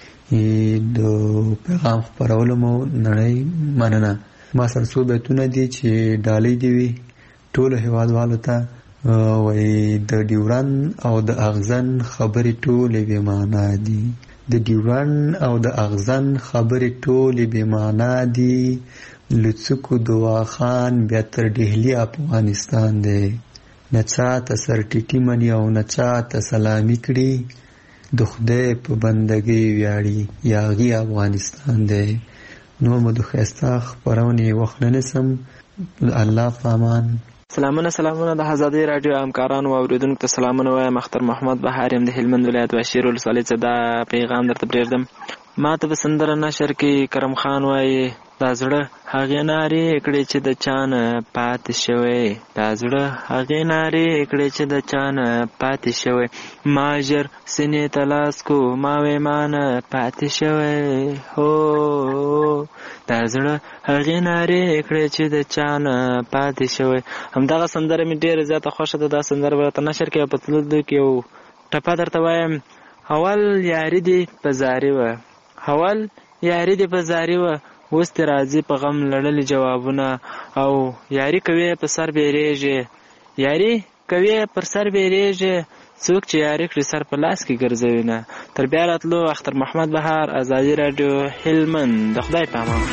د پیغام خپرولو مو نړۍ مننه. ما سره څو بیتونه دي چې ډالۍ دي وي ټولو هیوادوالو ته. وایي د ډیورن او د اغزن خبرې ټولې بې معنا دي. د ډیورن او د اغزن خبرې ټولې بې معنا دي. لڅکو دوا خان بیا تر ډهلي افغانستان دی. نڅا ته سر ټیټي مني او نڅا ته سلامي کړي. د خدای په بندګۍ ویاړي یاغي افغانستان دی. نو مو د ښایسته خپرونې وخت نه نیسم. الله په امان. سلامونه د ازادي رادیو همکارانو او اوریدونکو ته سلامونه وایم. اختر محمد بهار یم د هلمند ولایت واشیر ولسوالۍ څخه دا پیغام درته پرېږدم. ما ته په سندره نشر کې کرم خان وایي دا زړه هغې نارې کړې چې د چا نه پاتې شوی. دا زړه هغې نارې کړې چې د چا نه پاتې شوی. ما ژر سینې ته لاس کو ما وې ما نه پاتې شوی. هو دا زړه هغې نارې کړې چې د چا نه پاتې شوی. همدغه سندره مې ډېره زیاته خوښه ده. دا سندره به راته نشر کې په تللو کې یو ټپه درته وایم. اول یاري دې په زاري وه اول یاري دې په زاري وه اوس دې راځي په غم لړلي جوابونه. او یاري کوي په سر بیریږي یاري کوي پر سر بیریږي څوک چې یاري کړي سر په لاس کې ګرځوي نه. تر بیا راتلو اختر محمد بهار ازادي رادیو هلمند. د خدای په امان.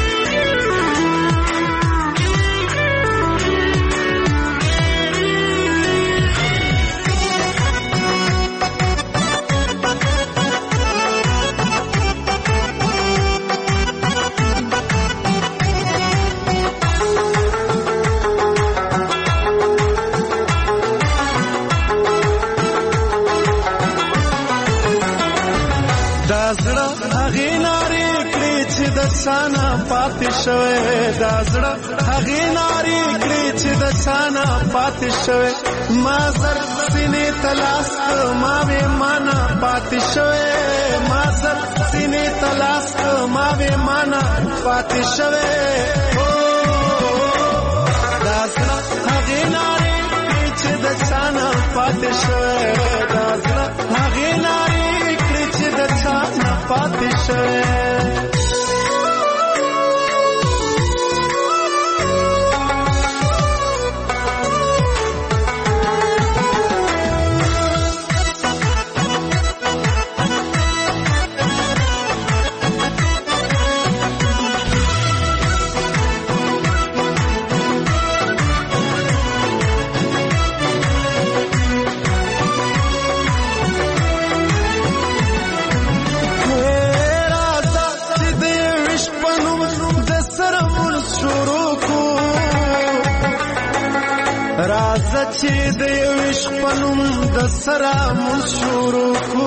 سانا پاتې شوی. دا زړه هغې نارې کړې چې د چانه پاتې شوی. ما زر سینې ته لاس ما وې ما نه پاتې شوی. ما زر سینې ته لاس ما وې وې مانا پاتې شوی دا زړه هغې نارې کړې چې د چا نه پاتې شوی دا زړه هغې نارې کړې چې د چا نه پاتې شوی راځه چې د یو عشق په نوم د سره مونځ شروع کړو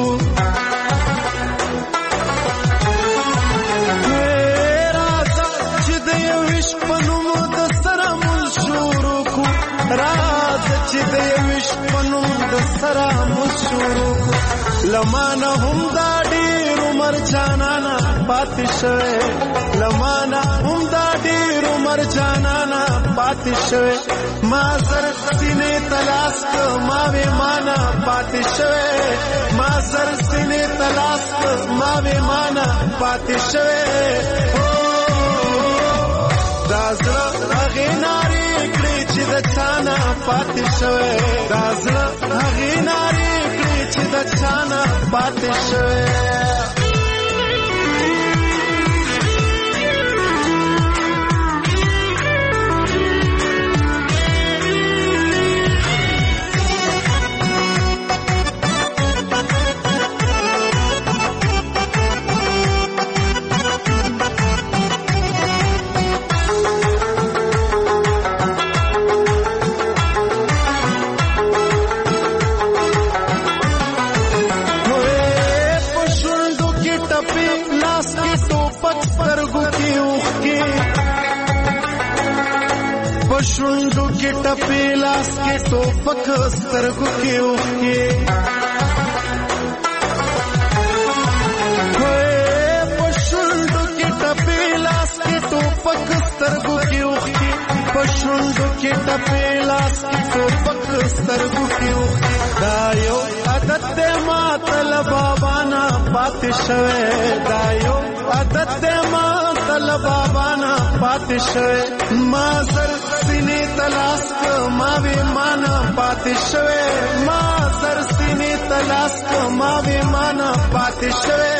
راځه چې د یو عشق په نوم د سره مونځ شروع کړو راځه چې د یو عشق په نوم د سره مونځ شروع کړو لمانه هم دا ډېر عمر جانانه پاتې شوی لمانه هم دا ډېر عمر جانانه پاتې شوی ما زر سینې تلاس ما وې مانا پاتې شوی ما زر سینې تلاس ما وې مانا پاتې شوی دا زړه هغې نارې کړې چې د چا نه پاتې شوی دا زړه هغې نارې کړې چې د چا نه پاتې شوی شونډو کې ټپې لاس کې ټوپک سترګو کې اوښکې په شونډو کې ټپې لاس کې ټوپک سترګو کې اوښکې په شونډو کې ټپې لاس کې ټوپک سترګو کې اوښکې دا یو عادت دی ماته له بابا نه پاتې شوی دا یو عادت دی ماته له بابا نه پاتې شوی ما زر سینې تلاس ما وې مانا پاتې شوی ما زر سینې تلاس ما وې مانا پاتې شوی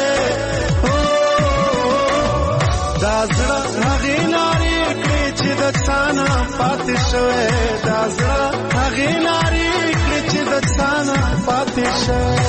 دا زړه هغې نارې کړې چې د چا نه پاتې شوی دا زړه هغې نارې کړې چې د چا نه پاتې شوی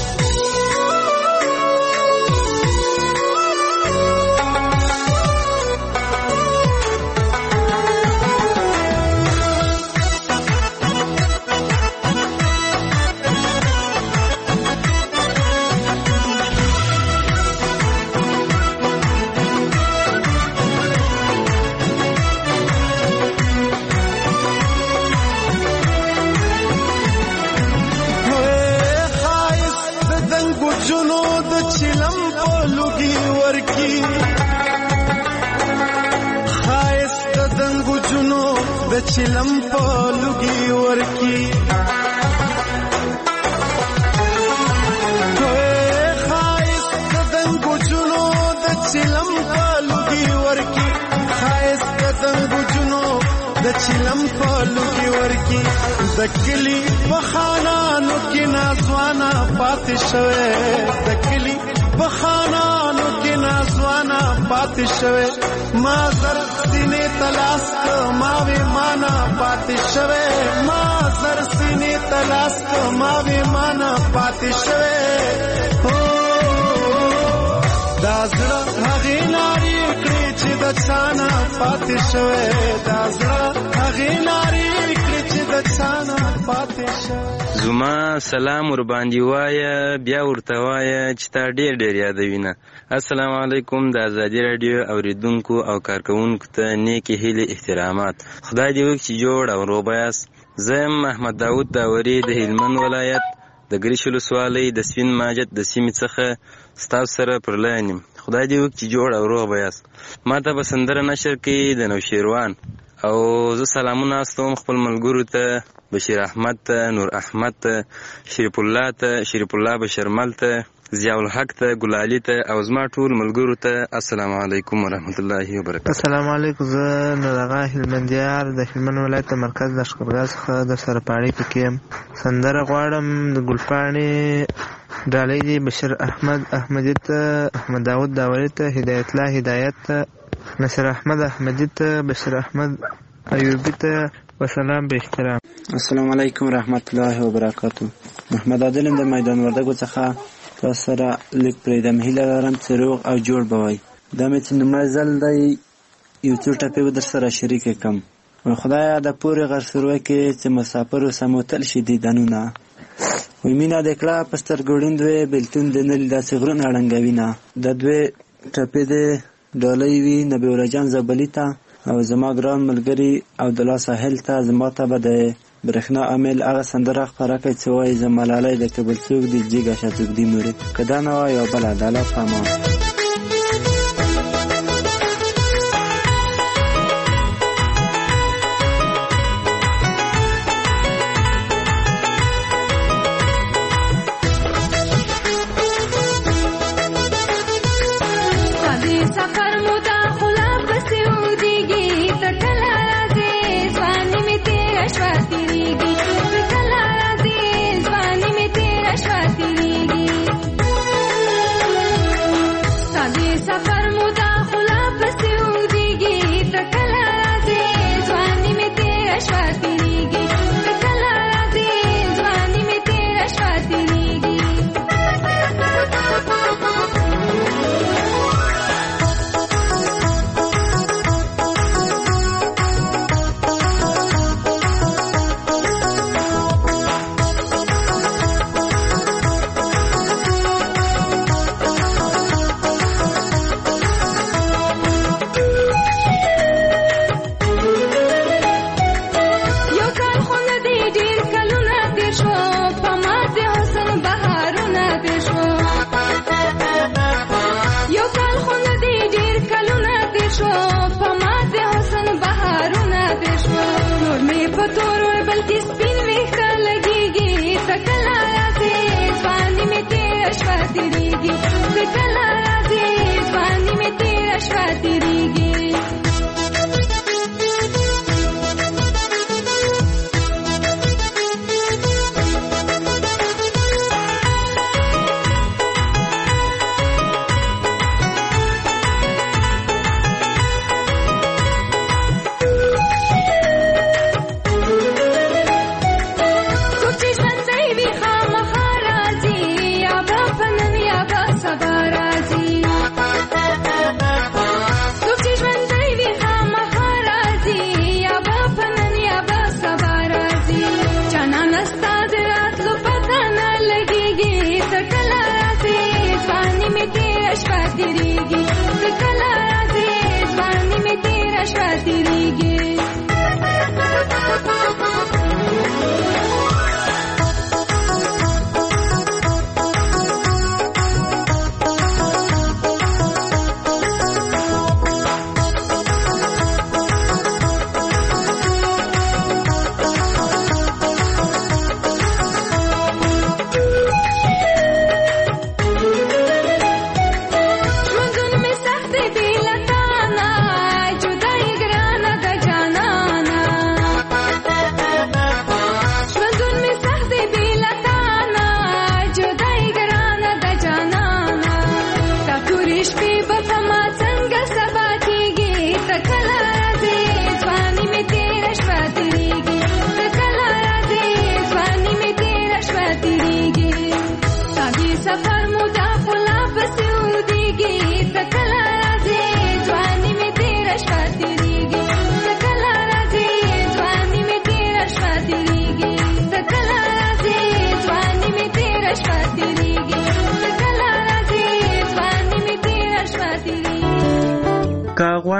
چلم په لوګي ورکی خایس د دنګو جنو د چلم په لوګي ورکی خایس د دنګو جنو د چلم په لوګي ورکی د کلی په خانانو کې نازوانا پاتې شوی د کلی په خانانو کې نازوانا پاتې شوی ما زر سینې تلاس ما وې مانا پاتې شوی ما زر سینې تلاس ما وې مانا پاتې شوی دا زړه هغې نارې کړې چې د چا نه پاتې شوی دا زړه هغې نارې کړې چې د چا نه پاتې شوی زما سلام ور باندې وایه بیا ورته وایه چې تا ډېر ډېر یادوینه السلام علیکم د ازادي راډیو اوریدونکو او کارکوونکو ته نیکې هیلې احترامات خدای دې وکړي چې جوړ او روغ یاست زه یم محمد داود داوري د هلمند ولایت د ګریش ولسوالۍ د سپین ماجت د سیمې څخه ستاسو سره پر لاین یم. خدای دې وکړي چې جوړ او روغ به یاست. ما ته په سندره نشر کې د نوشیروان او زه سلامونه استوم خپل ملګرو ته، بشیر احمد ته، نور احمد ته، شریف الله ته، شریف الله بشرمل ته، ضیاء الحق ته، ګلالي ته او زما ټول ملګرو ته السلام علیکم ورحمت الله وبرکاته. السلام علیکم. زه نورغه هلمندیار د هلمند ولایت مرکز لښکرګاه څخه د سره پاړې پکې یم. سندره غواړم د ګلپاڼې ډالۍ دي بشیر احمد احمدي ته، احمد داود داوري ته، هدایت الله هدایت ته، نصر احمد احمدي ته، بشیر احمد ایوبي ته وسلام به احترام. السلام علیکم ورحمت الله وبرکاته. محمد عادل د میدان وردګو څخه تاسو سره لیک پرېږدم. هیله لرم چې روغ او جوړ به وئ. دا مې چې لومړی ځل دی یو څو ټپې به در سره شریکې کړم. خدایه د پورې غر سروۍ کې چې مسافرو سموتل شي دیدنونه، وی مینه دې کړه په سترګو ړوند وې بېلتون دې نه لید داسې غرونه ړنګوینه. د دوې ټپې دې ډالۍ وي نبي الله جان زابلي ته او زما ګران ملګري عبدالله ساحل ته. زما ته به د برېښنا عامل هغه سندره خپره کړئ چې وایي زه ملالۍ د کبل څوک دي جګه شه څوک دي مري. که دا نه وه یو بله د الله په امان.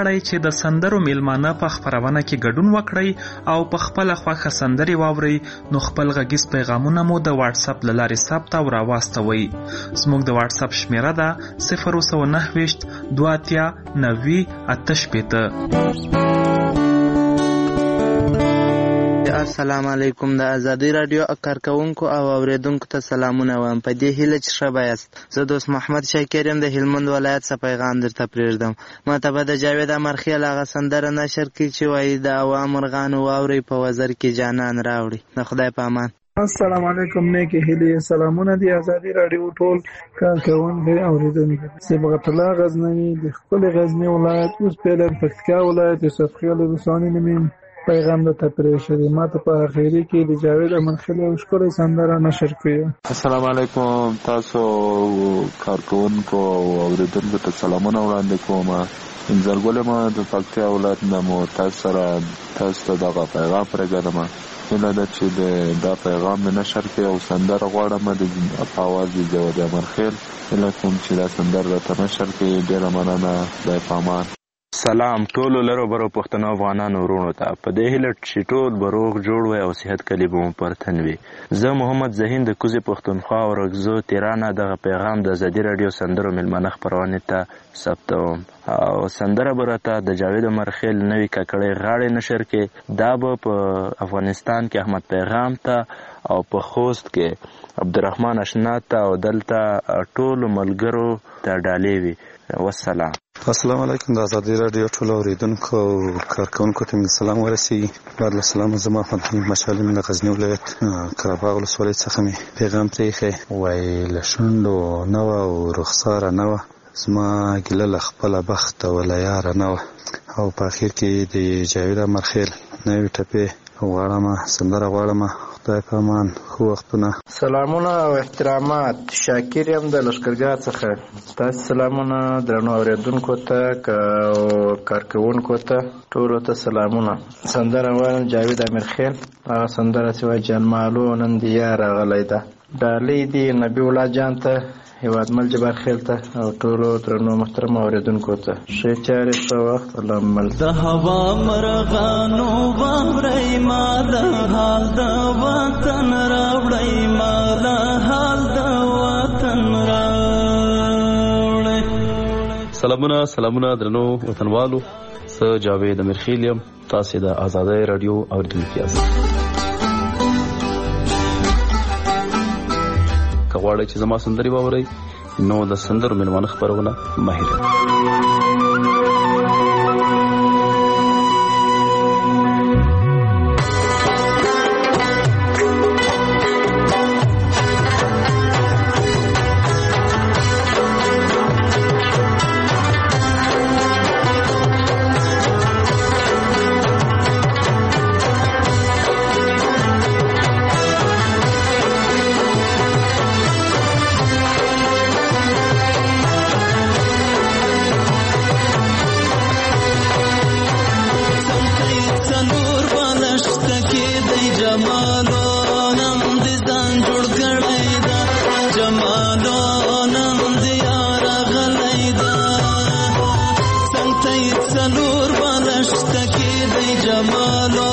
غواړئ چې د سندرو میلمانه په خپرونه کې ګډون وکړئ او په خپله خوښه سندرې واورئ نو خپل غږیز پیغامونه مو د واتساپ له لارې ثبت او راواستوئ. زموږ د واتساپ شمیره ده 029 2 90 88. السلام علیکم. د ازادي راډیو کارکونکو او اوریدونکو ته سلامونه وایم. په دې هیله چې ښه به یاست. زه دوست محمد شاکر یم د هلمند ولایت څخه پیغام درته پرېږدم. ماته به د جاوید امرخیل هغه سندره نشر کړي چې وایي د هوا مرغانو واورئ په وزر کې جانان راوړي. د خدای په امان. السلام علیکم. نیکې هیلې سلامونه د ازادي راډیو ټول کارکونکو اوریدونکو. صبغت الله غزنوي د خپل غزنی ولایت اوس پیلن پکتیکا ولایت یوسف خیل رسانی نمیم پیغام د تپریش دی. ماته په اخیری کې د جاوید امرخیل یو ښکلی سندره نشر کړې. السلام علیکم. تاسو کارکونکو او اوریدونکو ته سلامونه وړاندې کوم. انځرګل ما د پکتیا ولایت نه مو تاسو ته دغه پیغام پرېږدم. هیله ده چې دا پیغام مې نشر کړي او سندره غواړم د په اواز د جاوید امرخیل. هیله کوم چې دا سندره راته نشر کړي. ډېره مننه. خدای په امان. سلام ټولو لرو برو پښتنو افغانانو ورونو ته. په دې هیله چې ټول به روغ جوړ وي او صحت کلي به مو پر تن وي. زه محمد زهین د کوزې پښتونخوا او رګزو تیرانه دغه پیغام د ازادي راډیو سندرو میلمانه خپرونې ته ثبتوم او سندره به راته د جاوید امرخیل نوي ککړې غاړې نشر کې. دا به په افغانستان کې احمد پیغام ته او په خوست کې عبدالرحمن اشنا ته او دلته ټولو ملګرو ته ډالۍ وي. والسلام. السلام علیکم. د ازادي راډیو ټول اوریدونکو او کارکونکو ته مې سلام ورسیږي. بعد له سلام زما محمد حمید مشعل من د غزنی ولایت قرهباغ ولسوالۍ څخه مې پیغام پرېښی. وایي له شونډو نه وه او رخساره نه وه، زما ګیله له خپله بخته وله یاره نه وه. او په اخر کې د جاوید امرخیل نوې ټپې غواړمه سندره غواړمه. خدای په امان. ښه وختونه. سلامونه او احترامات. شاکر یم د لښکرګاه څخه. تاسو سلامونه درنو اوریدونکو ته او کارکونکو ته ټولو ته سلامونه. سندره وایم جاوید امرخیل. هغه سندره چې وایي جانمالو نن د یار راغلی ده. ډالۍ دي نبي الله جان ته، هیوادمل جبار خیل ته او ټولو درنو محترم اوریدونکو ته ښې چارې ښه وخت. الله مل. د هوا مرغانو واورئ ما د حال د وطن راوړئ، ما د حال د وطن راوړئ. سلامونه درنو وطنوالو. زه جاوید امرخیل یم. تاسې د ازادۍ راډیو اوریدونکي یاست. که غواړئ چې زما سندرې واورئ نو د سندرو میلمانه خپرونه مه هېروئ. جمالو